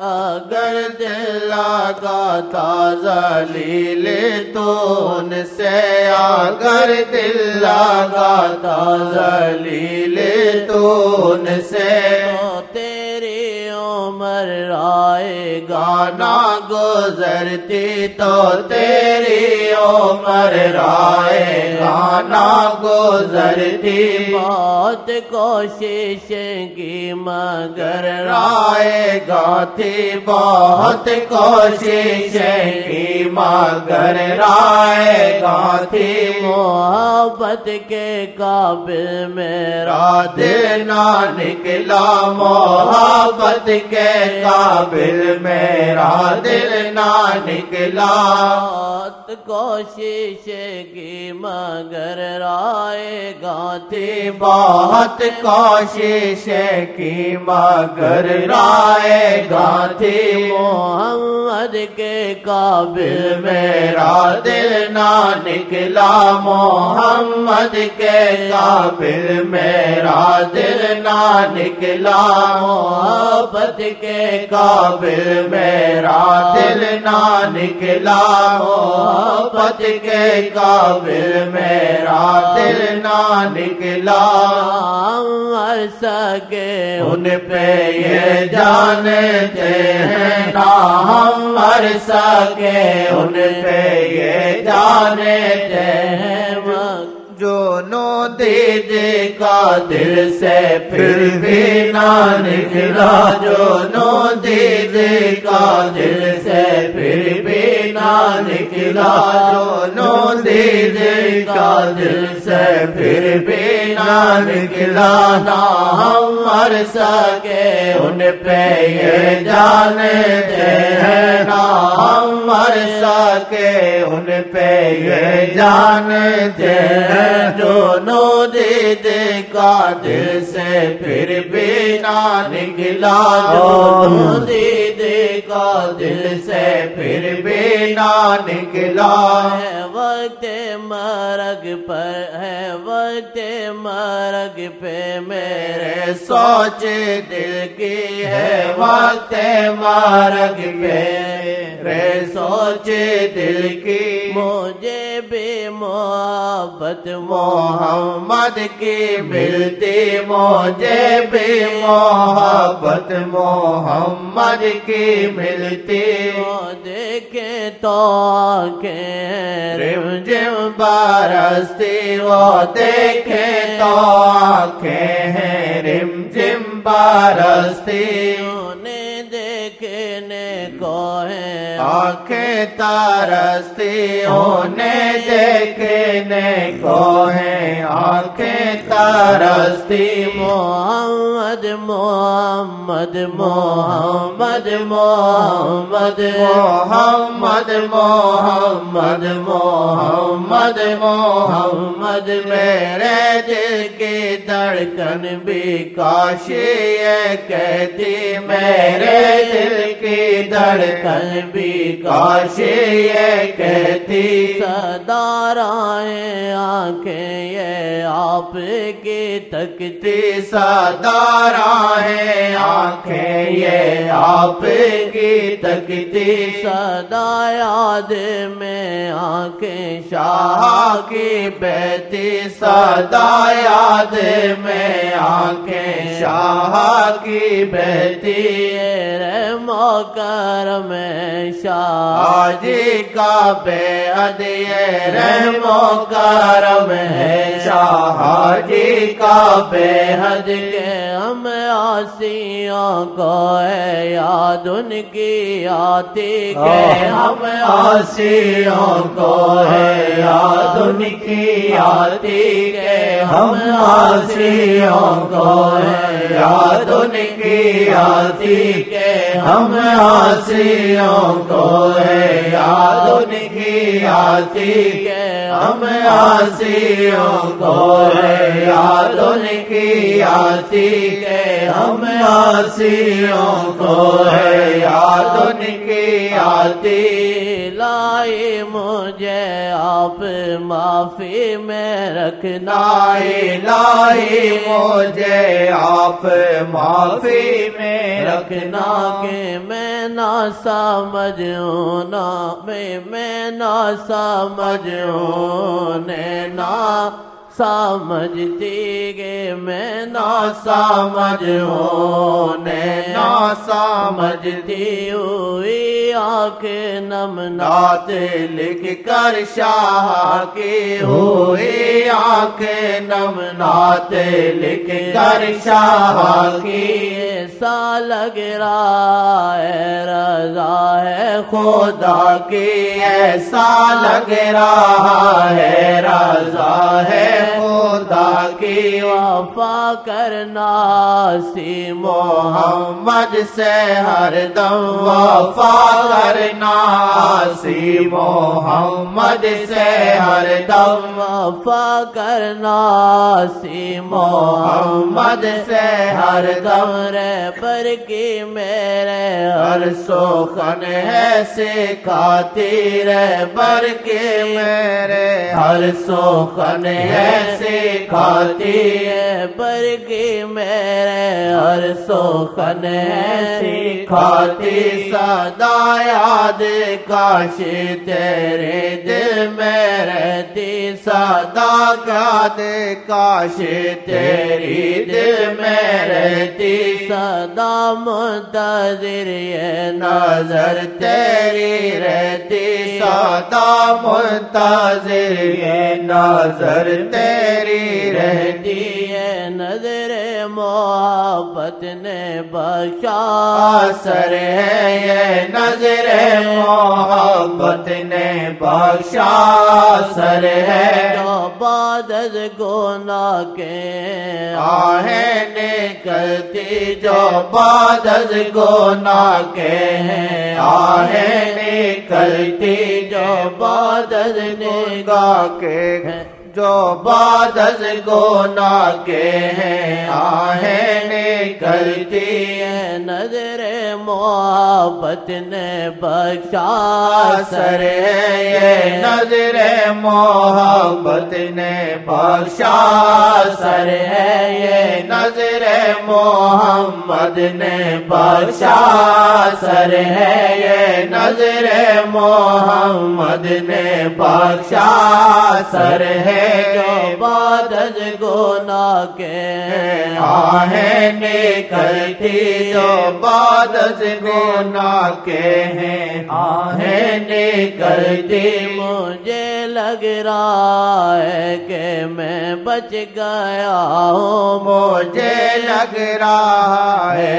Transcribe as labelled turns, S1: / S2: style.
S1: اگر دل لگا تھا ذلیل تو ان سے، اگر دل لگا تھا ذلیل تو ان سے، تو تیری عمر رائے گانا گزرتی، تو تیری عمر رائے گانا گزرتی، بہت کوشش کی مگر رائے گا تھی، بہت کوشش کی مگر رائے گا تھی، محبت کے قابل میرا دل نہ نکلا، محبت کے قابل میرا دل نہ نکلا، بہت کوشش کی مگر رائے گا تھی، بہت کوشش کی مگر رائے گا تھی، محمد کے قابل میرا دل نہ نکلا، محمد کے قابل میرا دل نہ نکلا، محبت کے قابل میرا دل نہ نکلا، محبت کے قابل میرا دل نہ نکلا، مر سکے ان پہ یہ جانتے ہیں نا، ہم مر سکے ان پہ یہ جانتے ہیں، جو نو دید کا دل سے پھر بھی نہ نکلا، جو نو دید کا دل سے پھر بھی نہ نکلا، جو نو دید کا دل سے پھر بھی نہ نکلا، نہ ہم مر سکے ان پہ یہ جانتے ہیں، نہ ہم مر سکے ان پہ یہ جانتے ہیں، جو نو دید کا دل سے پھر بھی نہ نکلا، جو نو دید کا دل سے پھر بھی نہ نکلا، ہے وقت مرگ پر، ہے وقت مرگ پہ میرے سوچ دل کی، ہے وقت مرگ پہ میرے سوچ دل کی، مجھے بھی محبت محمد کی ملتی، مجھے بھی محبت محمد کی ملتی، وہ دیکھے تو آنکھیں رم جم برستی، وہ دیکھے تو آنکھیں ہیں رم جم برستی، انہیں دیکھنے کو ہے آنکھیں ترستی، انہیں دیکھنے کو ہے آنکھیں ترستی، محمد محمد محمد محمد محمد محمد محمد محمد، میرے دل کی دھڑکن بھی کاش یہ کہتی، میرے دل کی دھڑکن بھی کاش یہ کہتی، صدا رائے آنکھیں یہ آپ کی تکتی، صدا رائے آنکھیں یہ آپ کی تکتی، صدا یاد میں آنکھیں شاہ کی بہتی، صدا یاد میں آنکھیں شاہ کی بہتی، رحم و کرم شاہ جی کا بے حد، یہ رحم و کرم ہے شاہ جی کا بے حد، کہ ہم عاصیوں کو ہے یاد ان کی آتی، کہ ہم عاصیوں کو ہے یاد ان کی آتی، کہ ہم عاصیوں کو ہے یاد ان کی آتی، کہ ہم عاصیوں کو ہے یاد ان کی آتی، کہ ہم عاصیوں کو ہے یاد ان کی آتی، کہ ہم عاصیوں کو ہے یاد ان کی آتی، لائی مجھے آپ معافی میں رکھنا، لائی مجھے آپ معافی میں رکھنا، کہ میں میں نہ سمجھوں نا میں نہ سمجھوں نہ سمجھتی گے میں نہ سمجھوں نہ سمجھتی ہوئی آنکھ نم نعت لکھ کر شاہ کی ہوئی آنکھ نم نعت لکھ کر شاہ کی ایسا لگ رہا ہے رضا ہے خدا کی ایسا لگ رہا ہے رضا ہے خدا کی وفا کرنا سی محمد سے ہر دم وفا کرنا سی محمد سے ہر دم وفا کرنا سی محمد سے ہر دم رہبر کی میرے ہر سخن ہے سکھاتی رہبر کی میرے ہر سخن ہے سکھاتی ہے پر کی میرے ہر سخن ہے سکھاتی صدا یاد کاش تیرے دل میں رہتی صدا یاد کاش تیری دل میں رہتی صدا منتظر یہ نظر تیری رہتی صدا منتظر یہ نظر تیری رہتی ہے نظر محبت نے بخشا اثر ہے یہ نظر محبت نے بخشا اثر ہے جو بعد از گناہ کے آہیں نکلتی جو بعد از گناہ کے ہیں آہیں نکلتی جو بعد از نگاہ کے ہیں جو بعد از گناہ کے ہیں آہیں نکلتی ہے نظر محبت نے بخشا اثر ہے یہ نظر محبت نے بخشا اثر ہے یہ نظر محمد نے بخشا اثر ہے یہ نظر محمد نے بخشا اثر ہے جو بعد از گناہ کے آہیں نکلتی جو بعد از گناہ کے ہیں آہیں نکلتی مجھے لگ رہا ہے کہ میں بچ گیا ہوں مجھے لگ رہا ہے